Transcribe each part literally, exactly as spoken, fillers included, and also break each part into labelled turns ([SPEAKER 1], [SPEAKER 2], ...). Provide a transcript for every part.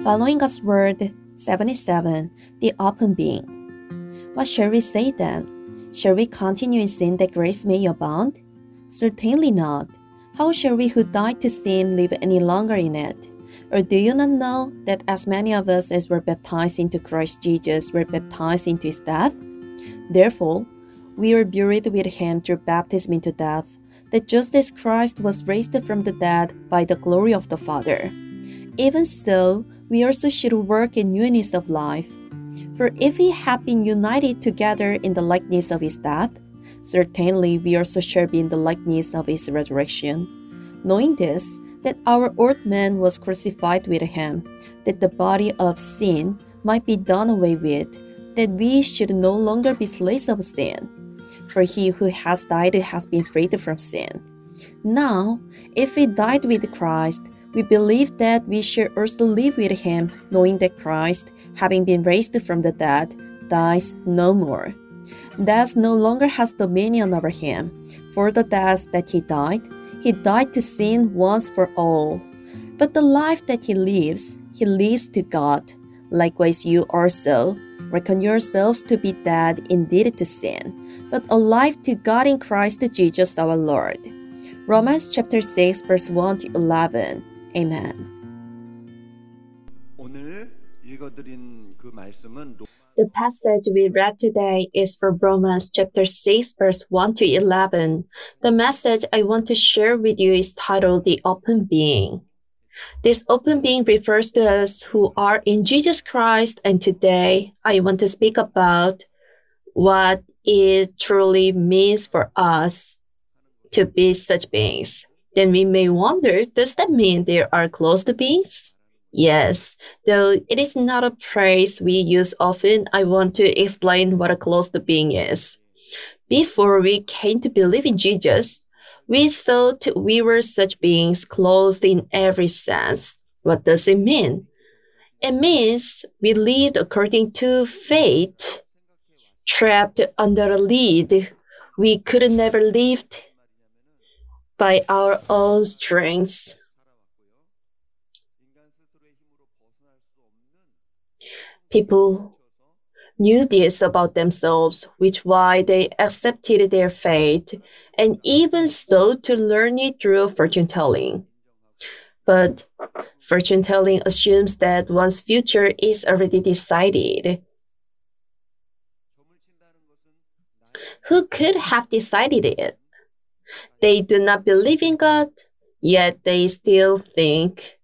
[SPEAKER 1] Following God's word, seventy-seven. The open being. What shall we say then? Shall we continue in sin that grace may abound? Certainly not. How shall we who died to sin live any longer in it? Or do you not know that as many of us as were baptized into Christ Jesus were baptized into his death? Therefore, we were buried with him through baptism into death, that just as Christ was raised from the dead by the glory of the Father, even so we also should work in newness of life. For if we have been united together in the likeness of his death, certainly we also shall be in the likeness of his resurrection. Knowing this, that our old man was crucified with him, that the body of sin might be done away with, that we should no longer be slaves of sin. For he who has died has been freed from sin. Now, if we died with Christ, we believe that we shall also live with him, knowing that Christ, having been raised from the dead, dies no more. Death no longer has dominion over him. For the death that he died, he died to sin once for all. But the life that he lives, he lives to God. Likewise you also, reckon yourselves to be dead indeed to sin, but alive to God in Christ Jesus our Lord. Romans chapter six verse one to eleven. Amen.
[SPEAKER 2] 오늘 읽어드린 그 말씀은
[SPEAKER 1] The passage we read today is from Romans chapter six verse one to eleven. The message I want to share with you is titled The Open Being. This open being refers to us who are in Jesus Christ, and today I want to speak about what it truly means for us to be such beings. Then we may wonder, does that mean there are closed beings? Yes, though it is not a phrase we use often, I want to explain what a closed being is. Before we came to believe in Jesus, we thought we were such beings closed in every sense. What does it mean? It means we lived according to fate, trapped under a lid we could never lift by our own strength. People knew this about themselves, which why they accepted their fate, and even sought to learn it through fortune-telling. But fortune-telling assumes that one's future is already decided. Who could have decided it? They do not believe in God, yet they still think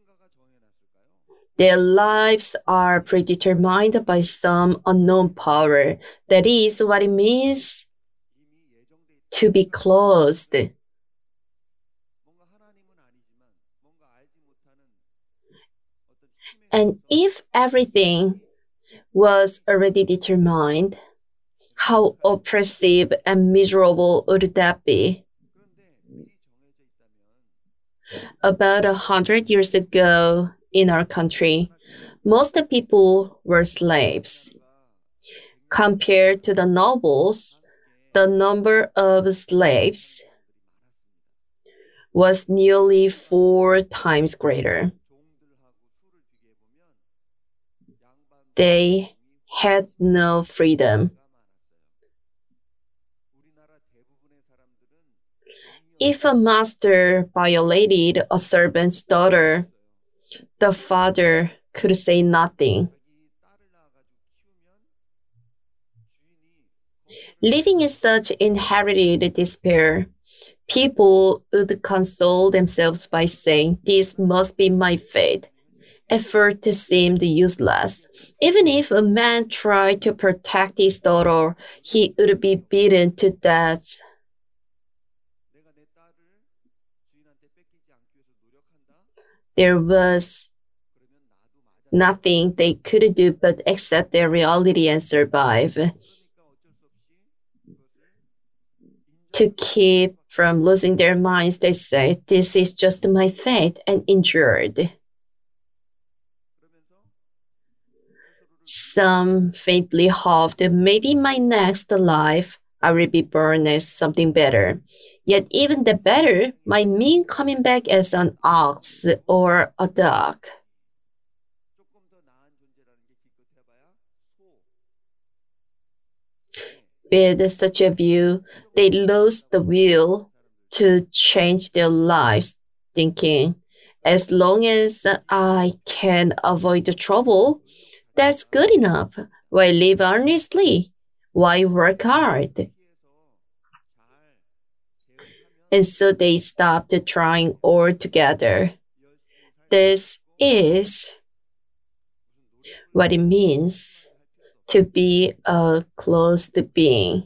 [SPEAKER 1] their lives are predetermined by some unknown power. That is what it means to be closed. And if everything was already determined, how oppressive and miserable would that be? About a hundred years ago, in our country, most people were slaves. Compared to the nobles, the number of slaves was nearly four times greater. They had no freedom. If a master violated a servant's daughter, the father could say nothing. Living in such inherited despair, people would console themselves by saying, "This must be my fate." Effort seemed useless. Even if a man tried to protect his daughter, he would be beaten to death. There was nothing they could do but accept their reality and survive. To keep from losing their minds, they say, "This is just my fate," and endured. Some faintly hoped maybe my next life I will be born as something better. Yet even the better might mean coming back as an ox or a dog.
[SPEAKER 3] With such a view, they lose the will to change their lives, thinking, as long as I can avoid the trouble, that's good enough. Why live earnestly? Why work hard? And so they stopped trying altogether. This is what it means to be a closed being.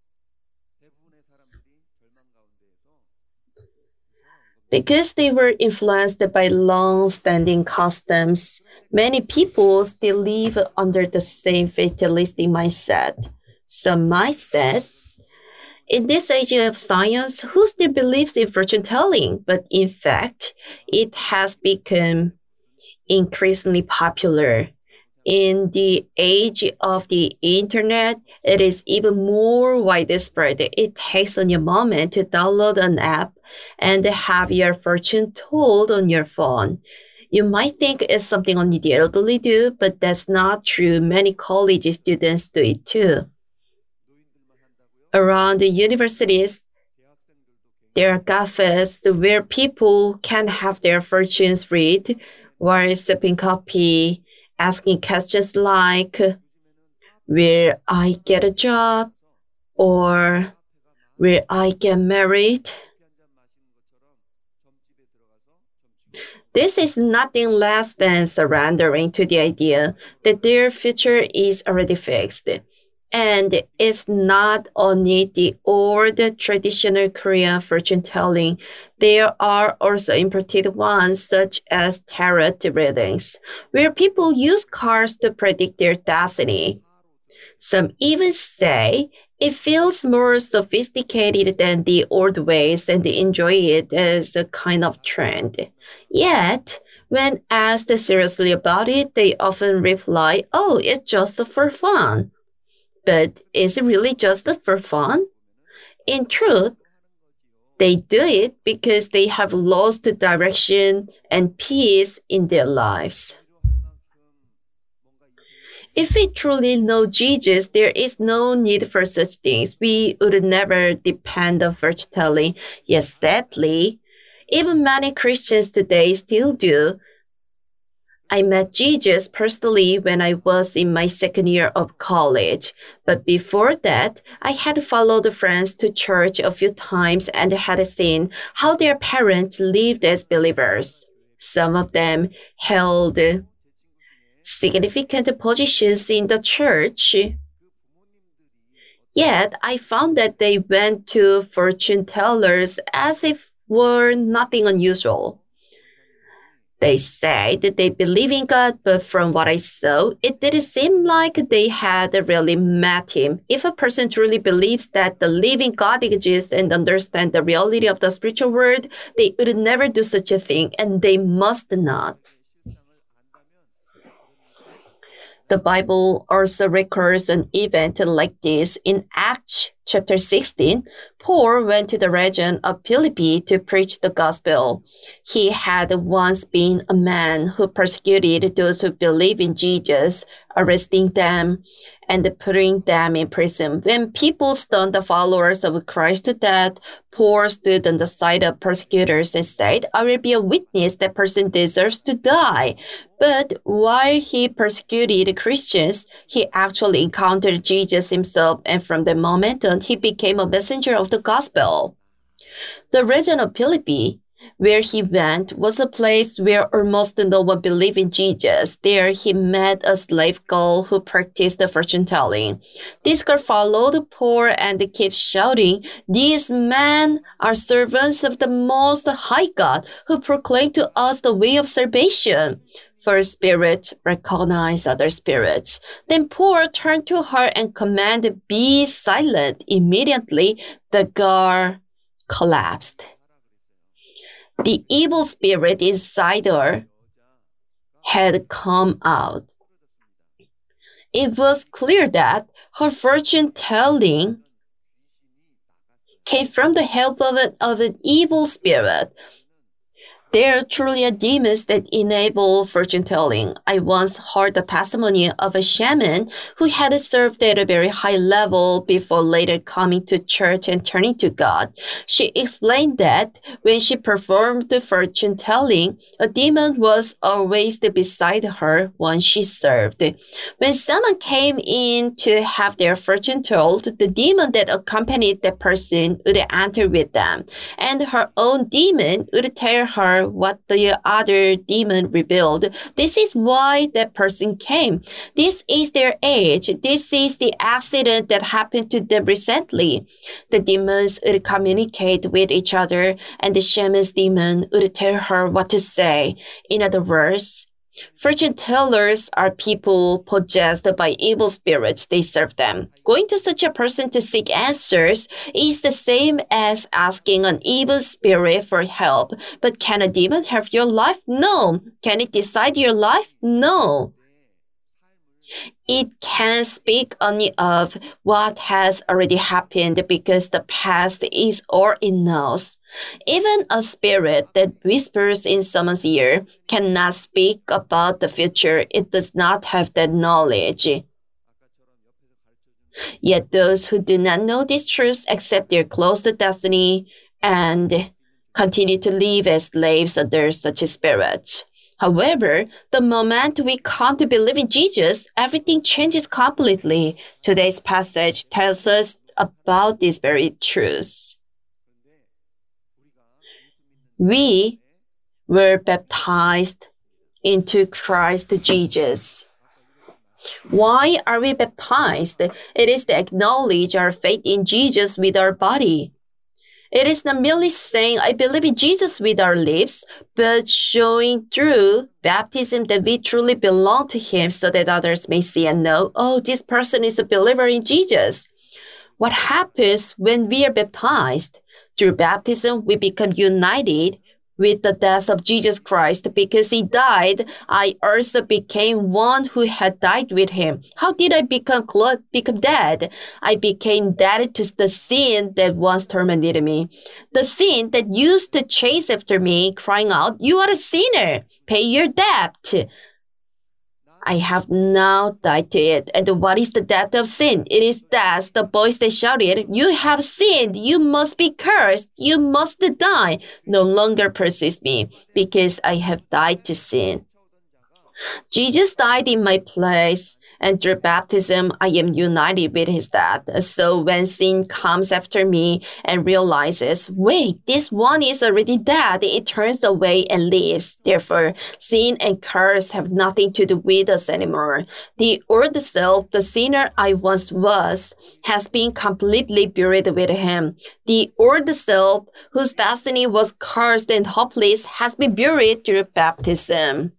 [SPEAKER 3] Because they were influenced by long-standing customs, many people still live under the same fatalistic mindset. Some might say, in this age of science, who still believes in fortune telling? But in fact, it has become increasingly popular. In the age of the internet, it is even more widespread. It takes only a moment to download an app and have your fortune told on your phone. You might think it's something only the elderly do, but that's not true. Many college students do it too. Around the universities, there are cafes where people can have their fortunes read while sipping coffee, asking questions like, will I get a job? Or will I get married? This is nothing less than surrendering to the idea that their future is already fixed. And it's not only the old traditional Korean fortune telling. There are also imported ones such as tarot readings, where people use cards to predict their destiny. Some even say it feels more sophisticated than the old ways and they enjoy it as a kind of trend. Yet, when asked seriously about it, they often reply, oh, it's just for fun. But is it really just for fun? In truth, they do it because they have lost direction and peace in their lives. If we truly know Jesus, there is no need for such things. We would never depend on fortune telling. Yes, sadly, even many Christians today still do. I met Jesus personally when I was in my second year of college. But before that, I had followed friends to church a few times and had seen how their parents lived as believers. Some of them held significant positions in the church. Yet I found that they went to fortune tellers as if were nothing unusual. They said that they believe in God, but from what I saw, it didn't seem like they had really met him. If a person truly believes that the living God exists and understands the reality of the spiritual world, they would never do such a thing, and they must not. The Bible also records an event like this. In Acts chapter sixteen, Paul went to the region of Philippi to preach the gospel. He had once been a man who persecuted those who believe in Jesus, arresting them and putting them in prison. When people stoned the followers of Christ to death, Paul stood on the side of persecutors and said, I will be a witness that person deserves to die. But while he persecuted Christians, he actually encountered Jesus himself, and from that moment on, he became a messenger of the gospel. The region of Philippi, where he went, was a place where almost no one believed in Jesus. There he met a slave girl who practiced fortune telling. This girl followed Paul and kept shouting, these men are servants of the Most High God who proclaim to us the way of salvation. For spirits recognize other spirits. Then Paul turned to her and commanded, be silent. Immediately, the girl collapsed. The evil spirit inside her had come out. It was clear that her fortune telling came from the help of an, of an evil spirit. There truly are demons that enable fortune telling. I once heard the testimony of a shaman who had served at a very high level before later coming to church and turning to God. She explained that when she performed the fortune telling, a demon was always beside her when she served. When someone came in to have their fortune told, the demon that accompanied that person would enter with them, and her own demon would tell her what the other demon revealed. This is why that person came. This is their age. This is the accident that happened to them recently. The demons would communicate with each other, and the shaman's demon would tell her what to say. In other words, fortune tellers are people possessed by evil spirits. They serve them. Going to such a person to seek answers is the same as asking an evil spirit for help. But can a demon have your life? No. Can it decide your life? No. It can speak only of what has already happened because the past is all it knows. Even a spirit that whispers in someone's ear cannot speak about the future. It does not have that knowledge. Yet those who do not know this truth accept their closed destiny and continue to live as slaves under such spirits. However, the moment we come to believe in Jesus, everything changes completely. Today's passage tells us about this very truth. We were baptized into Christ Jesus. Why are we baptized? It is to acknowledge our faith in Jesus with our body. It is not merely saying, I believe in Jesus with our lips, but showing through baptism that we truly belong to Him so that others may see and know, oh, this person is a believer in Jesus. What happens when we are baptized? Through baptism, we become united with the death of Jesus Christ. Because He died, I also became one who had died with Him. How did I become become dead? I became dead to the sin that once tormented me. The sin that used to chase after me, crying out, you are a sinner, pay your debt. I have now died to it. And what is the death of sin? It is death. The voice that shouted, you have sinned. You must be cursed. You must die. No longer pursues me because I have died to sin. Jesus died in my place. And through baptism, I am united with His death. So when sin comes after me and realizes, wait, this one is already dead, it turns away and leaves. Therefore, sin and curse have nothing to do with us anymore. The old self, the sinner I once was, has been completely buried with Him. The old self, whose destiny was cursed and hopeless, has been buried through baptism.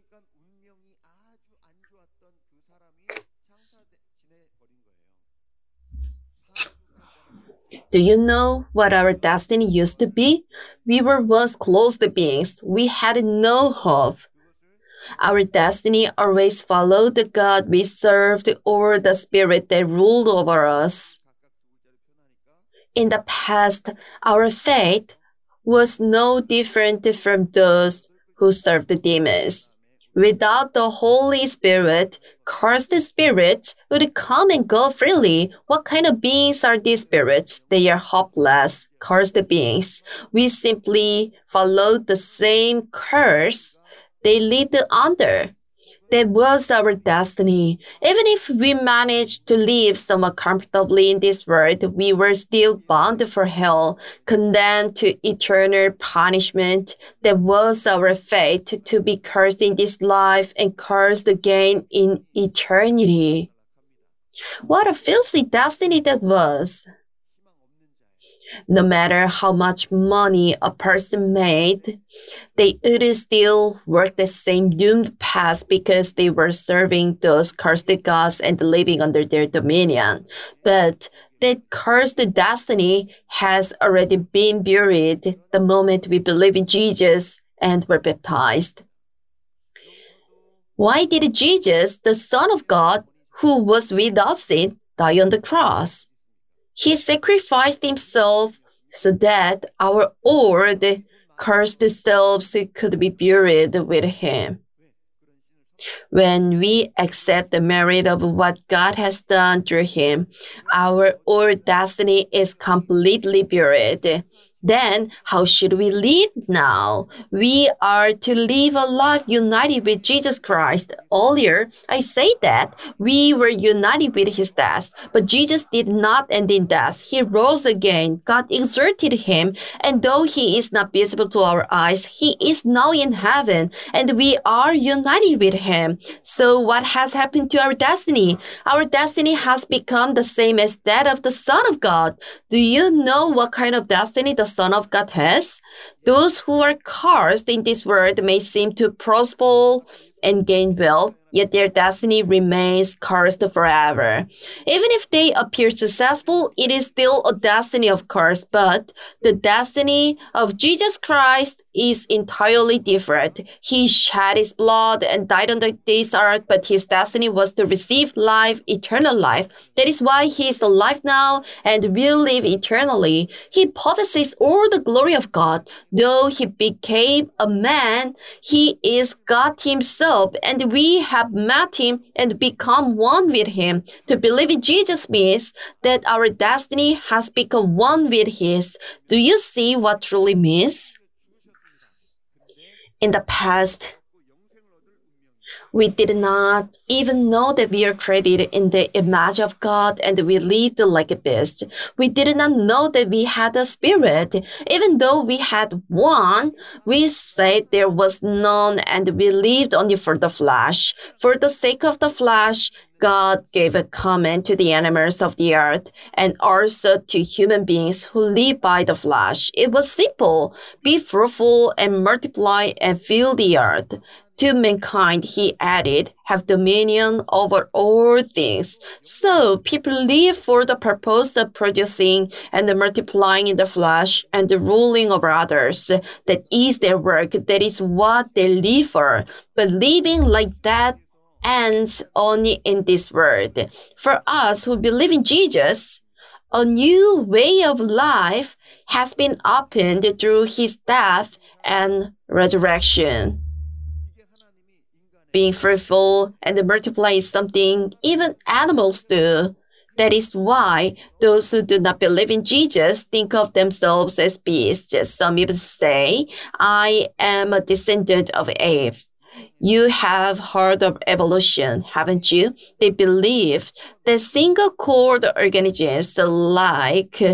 [SPEAKER 3] Do you know what our destiny used to be? We were once closed beings. We had no hope. Our destiny always followed the God we served or the spirit that ruled over us. In the past, our fate was no different from those who served the demons. Without the Holy Spirit, cursed spirits would come and go freely. What kind of beings are these spirits? They are hopeless, cursed beings. We simply followed the same curse they lived under. That was our destiny. Even if we managed to live somewhat comfortably in this world, we were still bound for hell, condemned to eternal punishment. That was our fate, to be cursed in this life and cursed again in eternity. What a filthy destiny that was! No matter how much money a person made, they would still work the same doomed path because they were serving those cursed gods and living under their dominion. But that cursed destiny has already been buried the moment we believe in Jesus and were baptized. Why did Jesus, the Son of God, who was without sin, die on the cross? He sacrificed Himself so that our old, cursed selves could be buried with him. When we accept the merit of what God has done through him, our old destiny is completely buried. Then, how should we live now? We are to live a life united with Jesus Christ. Earlier, I said that we were united with his death, but Jesus did not end in death. He rose again. God exerted him, and though he is not visible to our eyes, he is now in heaven, and we are united with him. So what has happened to our destiny? Our destiny has become the same as that of the Son of God. Do you know what kind of destiny the Son of God has? Those who are cursed in this world may seem to prosper and gain wealth, yet their destiny remains cursed forever. Even if they appear successful, it is still a destiny of curse, but the destiny of Jesus Christ is entirely different. He shed his blood and died on this earth, but his destiny was to receive life, eternal life. That is why he is alive now and will live eternally. He possesses all the glory of God. Though he became a man, he is God himself, and we have met him and become one with him. To believe in Jesus means that our destiny has become one with his. Do you see what truly means? In the past, we did not even know that we are created in the image of God and we lived like a beast. We did not know that we had a spirit. Even though we had one, we said there was none and we lived only for the flesh. For the sake of the flesh, God gave a command to the animals of the earth and also to human beings who live by the flesh. It was simple. Be fruitful and multiply and fill the earth. To mankind, he added, have dominion over all things. So people live for the purpose of producing and multiplying in the flesh and ruling over others. That is their work. That is what they live for. But living like that ends only in this world. For us who believe in Jesus, a new way of life has been opened through his death and resurrection. Being fruitful and multiply is something even animals do. That is why those who do not believe in Jesus think of themselves as beasts. Some even say, I am a descendant of apes. You have heard of evolution, haven't you? They believe that single-cord organisms like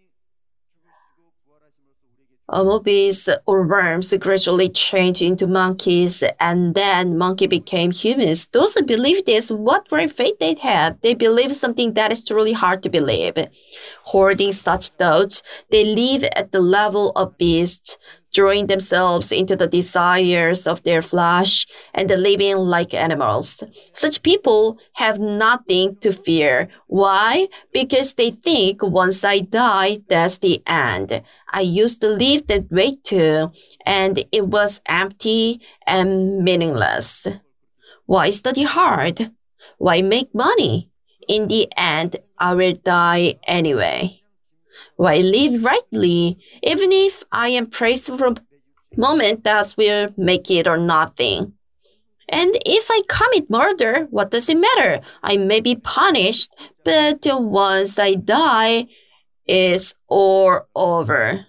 [SPEAKER 3] Bumblebees or worms gradually changed into monkeys, and then monkey became humans. Those who believe this, what great faith they have. They believe something that is truly hard to believe. Hoarding such thoughts, they live at the level of beasts, drawing themselves into the desires of their flesh and living like animals. Such people have nothing to fear. Why? Because they think once I die, that's the end. I used to live that way too, and it was empty and meaningless. Why study hard? Why make money? In the end, I will die anyway. Why live rightly? Even if I am praised for a moment, that will make it or nothing. And if I commit murder, what does it matter? I may be punished, but once I die, it's all over.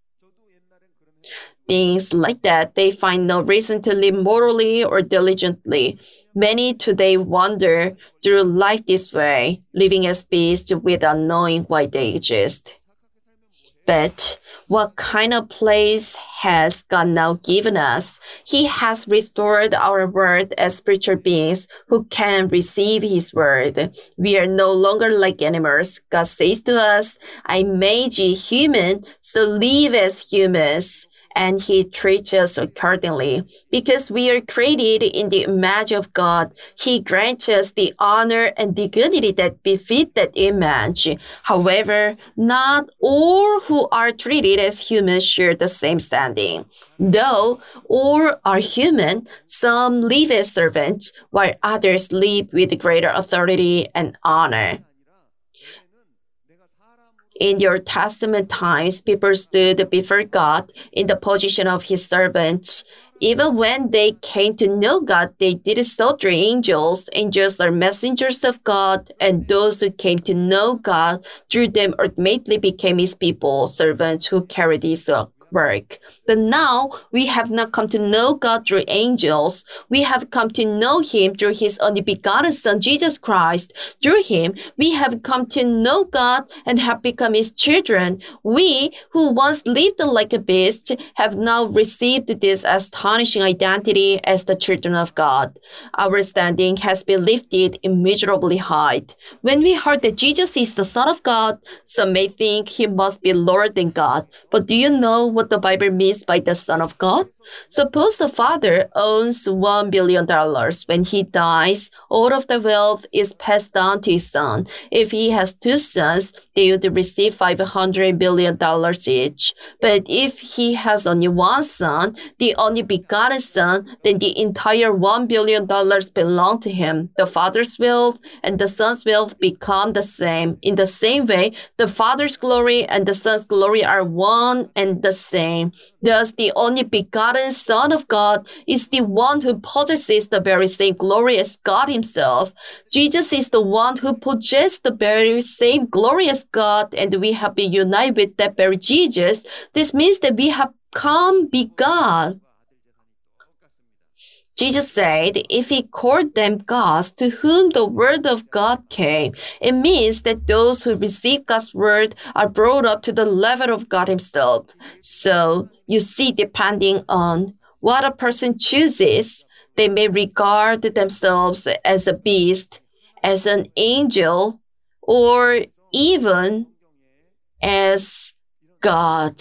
[SPEAKER 3] Things like that, they find no reason to live morally or diligently. Many today wander through life this way, living as beasts without knowing why they exist. But what kind of place has God now given us? He has restored our world as spiritual beings who can receive his word. We are no longer like animals. God says to us, I made you human, so live as humans. And he treats us accordingly. Because we are created in the image of God, he grants us the honor and dignity that befit that image. However, not all who are treated as humans share the same standing. Though all are human, some live as servants, while others live with greater authority and honor. In the Old Testament times, people stood before God in the position of His servants. Even when they came to know God, they did so through angels. Angels are messengers of God, and those who came to know God through them ultimately became His people, servants who carried His work. But now we have not come to know God through angels. We have come to know Him through His only begotten Son, Jesus Christ. Through Him, we have come to know God and have become His children. We, who once lived like a beast, have now received this astonishing identity as the children of God. Our standing has been lifted immeasurably high. When we heard that Jesus is the Son of God, some may think He must be lower than God. But do you know what the Bible means by the Son of God? Suppose the father owns one billion dollars. When he dies, all of the wealth is passed down to his son. If he has two sons, they would receive five hundred billion dollars each. But if he has only one son, the only begotten son, then the entire one billion dollars belong to him. The father's wealth and the son's wealth become the same. In the same way, the father's glory and the son's glory are one and the same. Thus, the only begotten Son of God is the one who possesses the very same glory as God Himself. Jesus is the one who possesses the very same glory as God, and we have been united with that very Jesus. This means that we have come be God. Jesus said, if He called them gods to whom the word of God came, it means that those who receive God's word are brought up to the level of God Himself. So, you see, depending on what a person chooses, they may regard themselves as a beast, as an angel, or even as God.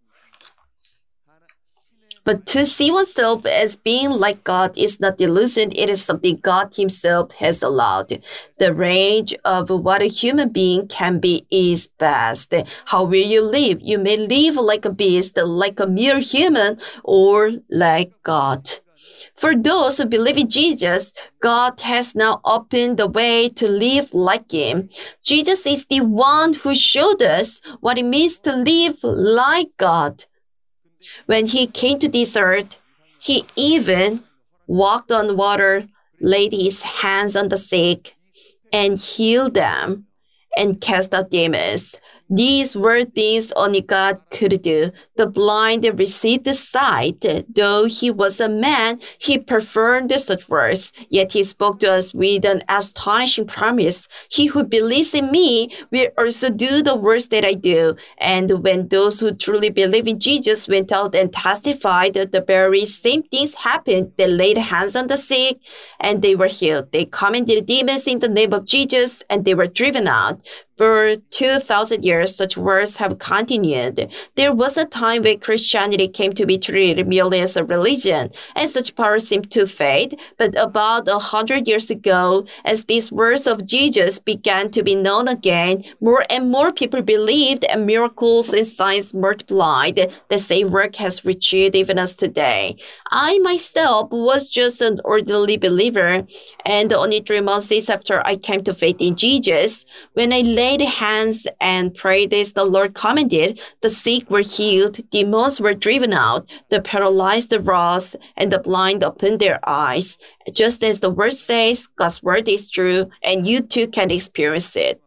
[SPEAKER 3] But to see oneself as being like God is not delusion, it is something God Himself has allowed. The range of what a human being can be is vast. How will you live? You may live like a beast, like a mere human, or like God. For those who believe in Jesus, God has now opened the way to live like Him. Jesus is the one who showed us what it means to live like God. When He came to this earth, He even walked on water, laid His hands on the sick, and healed them, and cast out demons. These were things only God could do. The blind received the sight. Though He was a man, He performed such works. Yet He spoke to us with an astonishing promise. He who believes in Me will also do the works that I do. And when those who truly believe in Jesus went out and testified that the very same things happened, they laid hands on the sick and they were healed. They commanded demons in the name of Jesus and they were driven out. For two thousand years, such works have continued. There was a time when Christianity came to be treated merely as a religion, and such power seemed to fade. But about a hundred years ago, as these words of Jesus began to be known again, more and more people believed, and miracles and signs multiplied. The same work has reached even us today. I myself was just an ordinary believer, and only three months after I came to faith in Jesus, when I laid hands and prayed as the Lord commanded, the sick were healed, demons were driven out, the paralyzed rose, and the blind opened their eyes. Just as the word says, God's word is true, and you too can experience it.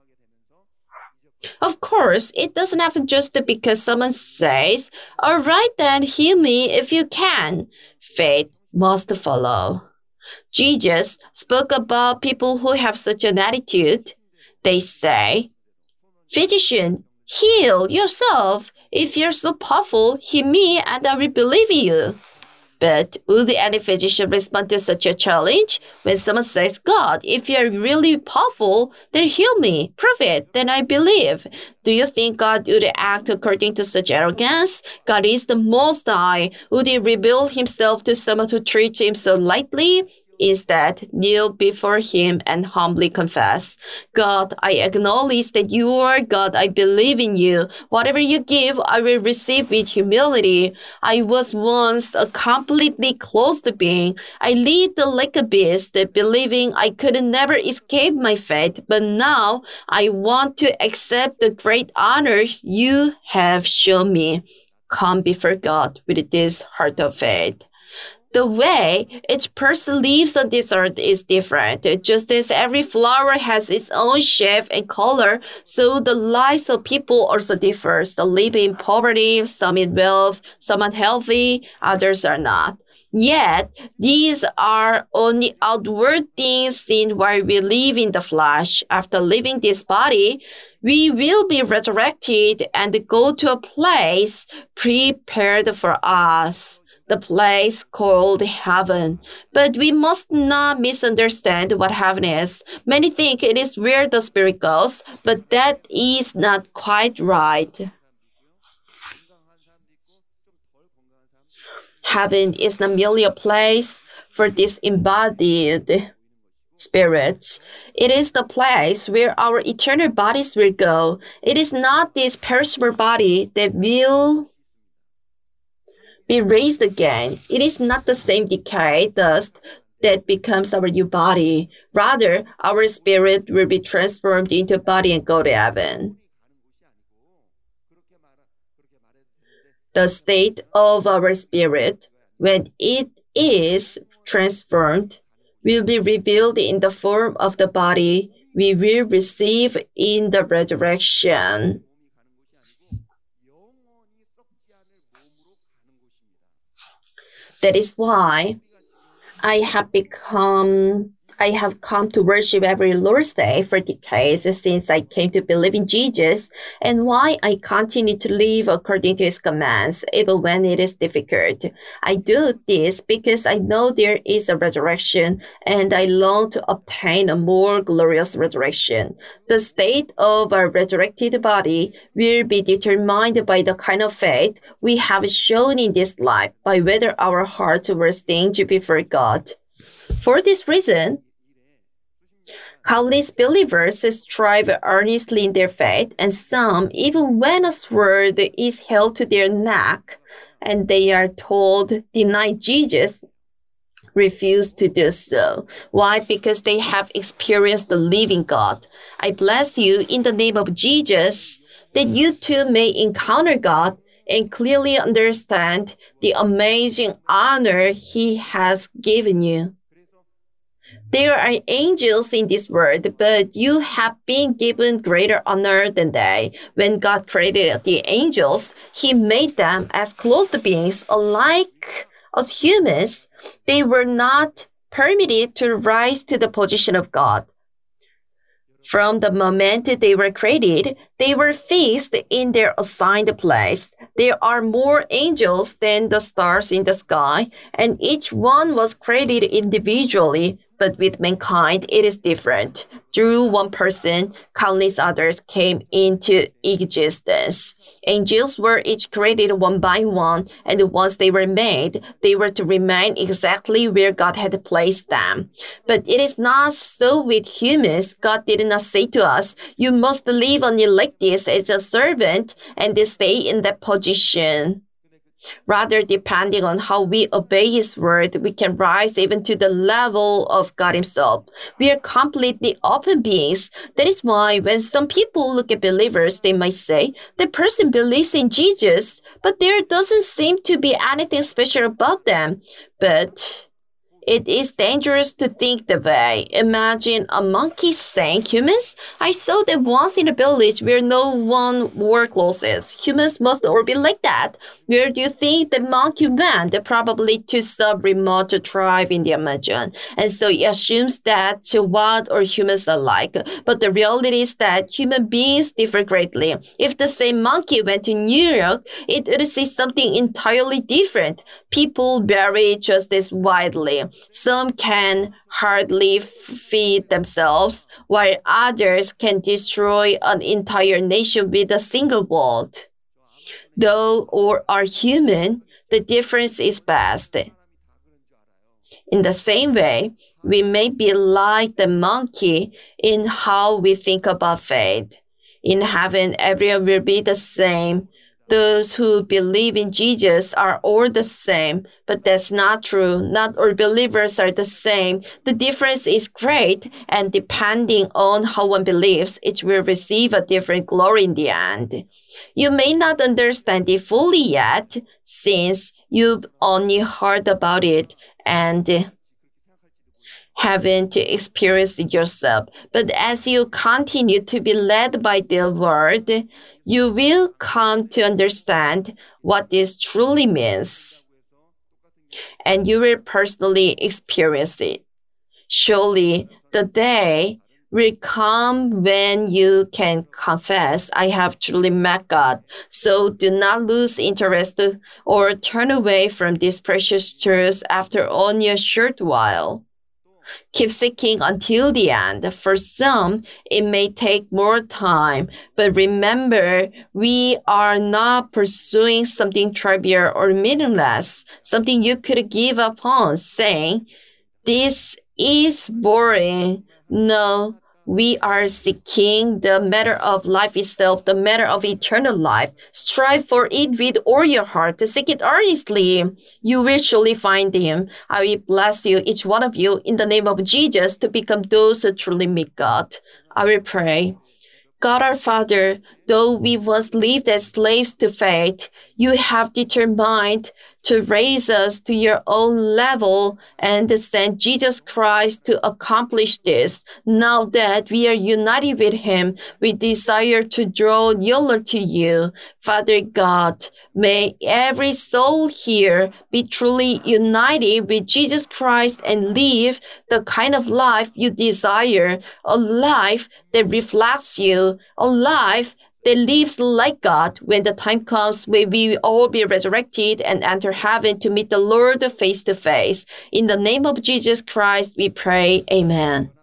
[SPEAKER 3] Of course, it doesn't happen just because someone says, all right then, heal me if you can. Faith must follow. Jesus spoke about people who have such an attitude. They say, physician, heal yourself. If you're so powerful, heal me and I will believe you. But would any physician respond to such a challenge? When someone says, God, if you're really powerful, then heal me. Prove it, then I believe. Do you think God would act according to such arrogance? God is the Most High. Would He reveal Himself to someone who treats Him so lightly? Instead, kneel before him and humbly confess, God, I acknowledge that you are God. I believe in you. Whatever you give, I will receive with humility. I was once a completely closed being. I lived like a beast, believing I could never escape my fate. But now I want to accept the great honor you have shown me. Come before God with this heart of faith. The way each person lives on this earth is different. Just as every flower has its own shape and color, so the lives of people also differ. Some live in poverty, some in wealth, some unhealthy, others are not. Yet, these are only outward things seen while we live in the flesh. After leaving this body, we will be resurrected and go to a place prepared for us, the place called heaven. But we must not misunderstand what heaven is. Many think it is where the spirit goes, but that is not quite right. Heaven is not merely a place for disembodied spirits. It is the place where our eternal bodies will go. It is not this perishable body that will be raised again. It is not the same decay dust that becomes our new body. Rather, our spirit will be transformed into a body and go to heaven. The state of our spirit, when it is transformed, will be revealed in the form of the body we will receive in the resurrection. That is why I have become I have come to worship every Lord's Day for decades since I came to believe in Jesus, and why I continue to live according to his commands even when it is difficult. I do this because I know there is a resurrection and I long to obtain a more glorious resurrection. The state of our resurrected body will be determined by the kind of faith we have shown in this life, by whether our hearts were stained before God. For this reason, countless believers strive earnestly in their faith, and some, even when a sword is held to their neck and they are told, deny Jesus, refuse to do so. Why? Because they have experienced the living God. I bless you in the name of Jesus that you too may encounter God and clearly understand the amazing honor he has given you. There are angels in this world, but you have been given greater honor than they. When God created the angels, he made them as closed beings, alike as humans. They were not permitted to rise to the position of God. From the moment they were created, they were fixed in their assigned place. There are more angels than the stars in the sky, and each one was created individually. But with mankind, it is different. Through one person, countless others came into existence. Angels were each created one by one, and once they were made, they were to remain exactly where God had placed them. But it is not so with humans. God did not say to us, you must live only like this as a servant and stay in that position. Rather, depending on how we obey his word, we can rise even to the level of God himself. We are completely open beings. That is why when some people look at believers, they might say, the person believes in Jesus, but there doesn't seem to be anything special about them. But it is dangerous to think that way. Imagine a monkey saying, humans, I saw them once in a village where no one wore clothes. Humans must all be like that. Where do you think the monkey went? Probably to some remote tribe in the Amazon. And so he assumes that what all humans are like. But the reality is that human beings differ greatly. If the same monkey went to New York, it would see something entirely different. People vary just as widely. Some can hardly feed themselves, while others can destroy an entire nation with a single word. Though all are human, the difference is vast. In the same way, we may be like the monkey in how we think about faith. In heaven, everyone will be the same. Those who believe in Jesus are all the same, but that's not true. Not all believers are the same. The difference is great, and depending on how one believes, it will receive a different glory in the end. You may not understand it fully yet, since you've only heard about it and haven't experienced it yourself. But as you continue to be led by the word, you will come to understand what this truly means, and you will personally experience it. Surely the day will come when you can confess, I have truly met God. So do not lose interest or turn away from these precious truths after only a short while. Keep seeking until the end. For some, it may take more time, but remember, we are not pursuing something trivial or meaningless, something you could give up on, saying, this is boring. No, we are seeking the matter of life itself, the matter of eternal life. Strive for it with all your heart, to seek it earnestly. You will surely find him. I will bless you, each one of you, in the name of Jesus, to become those who truly meet God. I will pray. God our Father, though we once lived as slaves to faith, you have determined to raise us to your own level and send Jesus Christ to accomplish this. Now that we are united with him, we desire to draw nearer to you. Father God, may every soul here be truly united with Jesus Christ and live the kind of life you desire, a life that reflects you, a life that lives like God. When the time comes, may we all be resurrected and enter heaven to meet the Lord face to face. In the name of Jesus Christ, we pray. Amen.